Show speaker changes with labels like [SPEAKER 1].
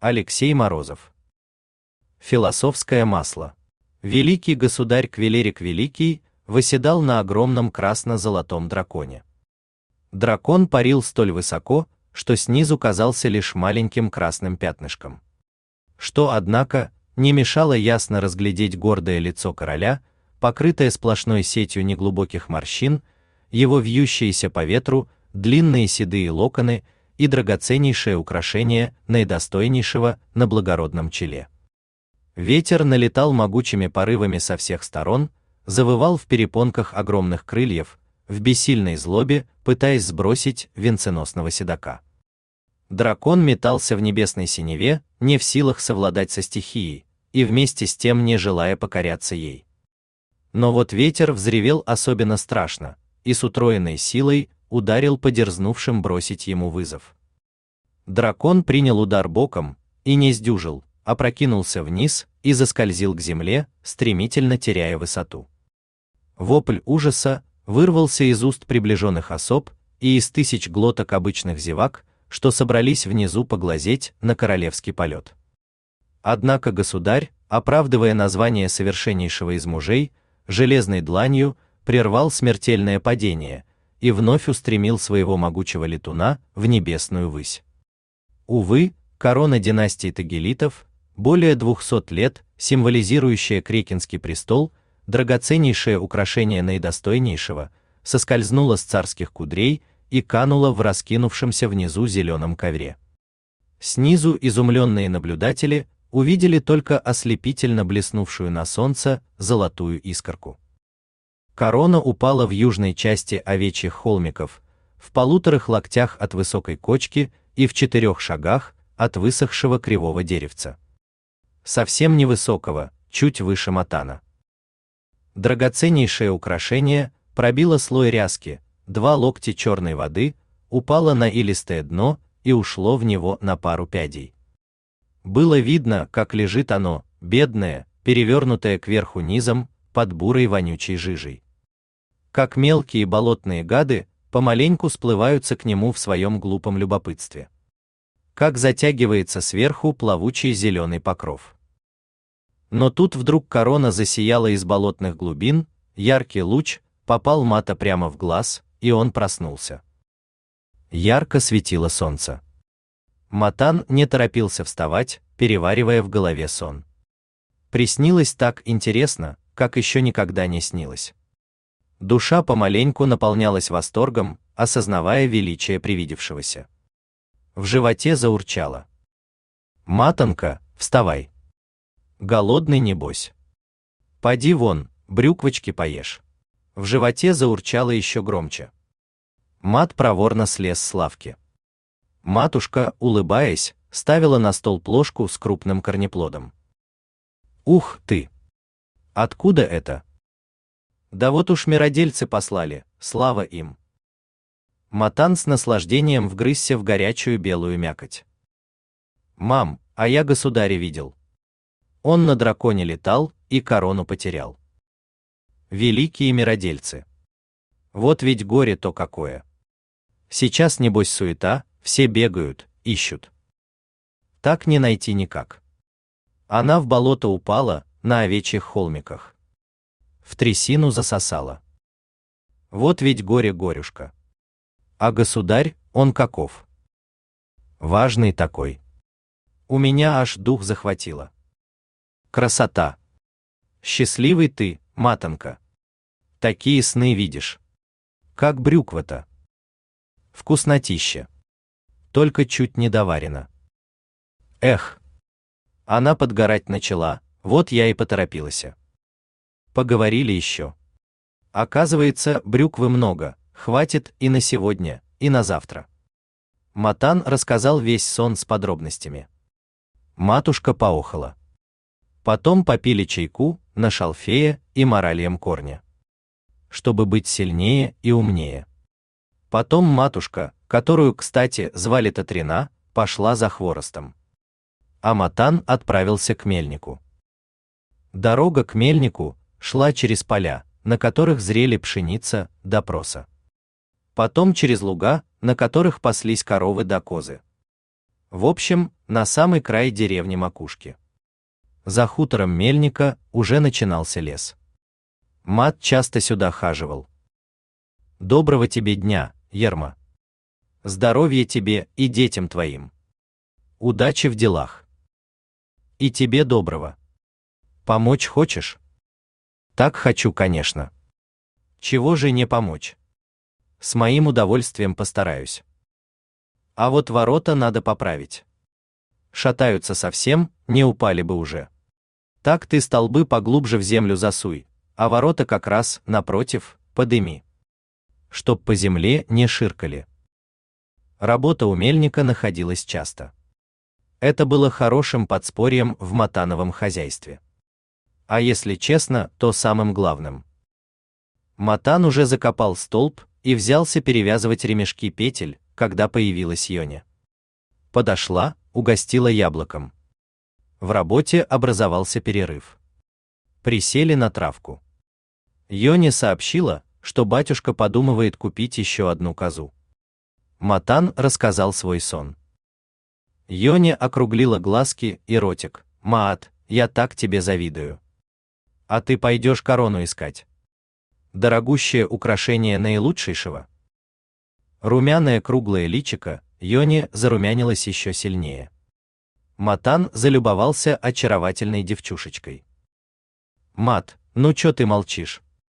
[SPEAKER 1] Алексей Морозов. Философское масло. Великий государь Квилерик Великий восседал на огромном красно-золотом драконе. Дракон парил столь высоко, что снизу казался лишь маленьким красным пятнышком. Что, однако, не мешало ясно разглядеть гордое лицо короля, покрытое сплошной сетью неглубоких морщин, его вьющиеся по ветру длинные седые локоны и драгоценнейшее украшение наидостойнейшего на благородном челе. Ветер налетал могучими порывами со всех сторон, завывал в перепонках огромных крыльев, в бессильной злобе, пытаясь сбросить венценосного седока. Дракон метался в небесной синеве, не в силах совладать со стихией, и вместе с тем не желая покоряться ей. Но вот ветер взревел особенно страшно, и с утроенной силой ударил по дерзнувшим бросить ему вызов. Дракон принял удар боком и не сдюжил, опрокинулся вниз и заскользил к земле, стремительно теряя высоту. Вопль ужаса вырвался из уст приближенных особ и из тысяч глоток обычных зевак, что собрались внизу поглазеть на королевский полет. Однако государь, оправдывая название совершеннейшего из мужей, железной дланью прервал смертельное падение и вновь устремил своего могучего летуна в небесную высь. Увы, корона династии Тагилитов, более 200 лет символизирующая Крекинский престол, драгоценнейшее украшение наидостойнейшего, соскользнула с царских кудрей и канула в раскинувшемся внизу зеленом ковре. Снизу изумленные наблюдатели увидели только ослепительно блеснувшую на солнце золотую искорку. Корона упала в южной части Овечьих холмиков, в 1,5 локтях от высокой кочки и в 4 шагах от высохшего кривого деревца. Совсем невысокого, чуть выше матана. Драгоценнейшее украшение пробило слой ряски, 2 локтя черной воды, упало на илистое дно и ушло в него на пару пядей. Было видно, как лежит оно, бедное, перевернутое кверху низом, под бурой вонючей жижей. Как мелкие болотные гады помаленьку сплываются к нему в своем глупом любопытстве. Как затягивается сверху плавучий зеленый покров. Но тут вдруг корона засияла из болотных глубин, яркий луч попал Мата прямо в глаз, и он проснулся. Ярко светило солнце. Матан не торопился вставать, переваривая в голове сон. Приснилось так интересно, как еще никогда не снилось. Душа помаленьку наполнялась восторгом, осознавая величие привидевшегося. В животе заурчало. «Матонка, вставай! Голодный небось. Поди вон, брюквочки поешь». В животе заурчало еще громче. Мат проворно слез с лавки. Матушка, улыбаясь, ставила на стол плошку с крупным корнеплодом. «Ух ты! Откуда это?» «Да вот уж миродельцы послали, слава им!» Матан с наслаждением вгрызся в горячую белую мякоть. «Мам, а я государя видел. Он на драконе летал и корону потерял. Великие миродельцы! Вот ведь горе-то какое! Сейчас, небось, суета, все бегают, ищут. Так не найти никак. Она в болото упала, на Овечьих холмиках. В трясину засосала. Вот ведь горе-горюшка. А государь, он каков? Важный такой. У меня аж дух захватило. Красота! Счастливый ты, матонка. Такие сны видишь. Как брюква-то. Вкуснотища. Только чуть не доварено. Эх! Она подгорать начала, вот я и поторопилась. Поговорили еще. Оказывается, брюквы много, хватит и на сегодня, и на завтра. Матан рассказал весь сон с подробностями. Матушка поохала. Потом попили чайку на шалфее и моральем корня. Чтобы быть сильнее и умнее. Потом матушка, которую, кстати, звали Татрина, пошла за хворостом. А Матан отправился к мельнику. Дорога к мельнику шла через поля, на которых зрели пшеница да проса. Потом через луга, на которых паслись коровы да козы. В общем, на самый край деревни Макушки. За хутором мельника уже начинался лес. Мат часто сюда хаживал. Доброго тебе дня, Ерма. Здоровья тебе и детям твоим. Удачи в делах. И тебе доброго. Помочь хочешь? Так хочу, конечно. Чего же не помочь? С моим удовольствием постараюсь. А вот ворота надо поправить. Шатаются совсем, не упали бы уже. Так ты столбы поглубже в землю засуй, а ворота как раз, напротив, подыми. Чтоб по земле не ширкали. Работа у мельника находилась часто. Это было хорошим подспорьем в Матановом хозяйстве. А если честно, то самым главным. Матан уже закопал столб и взялся перевязывать ремешки петель, когда появилась Йоня. Подошла, угостила яблоком. В работе образовался перерыв. Присели на травку. Йоня сообщила, что батюшка подумывает купить еще одну козу. Матан рассказал свой сон. Йоня округлила глазки и ротик. «Маат, я так тебе завидую. А ты пойдешь корону искать? Дорогущее украшение наилучшейшего?» Румяное круглое личико Йоне зарумянилось еще сильнее. Матан залюбовался очаровательной девчушечкой. «Мат, ну чё ты молчишь?